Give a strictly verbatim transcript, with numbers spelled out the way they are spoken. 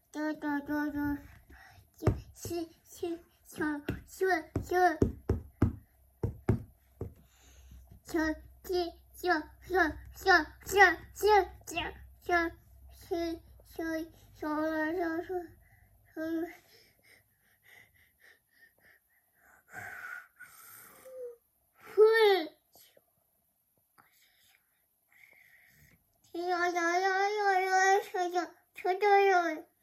嘟嘟嘟嘟，是是小小小小鸡小小小小小小小小小小了小小小。呀呀呀呀呀！车车车车车！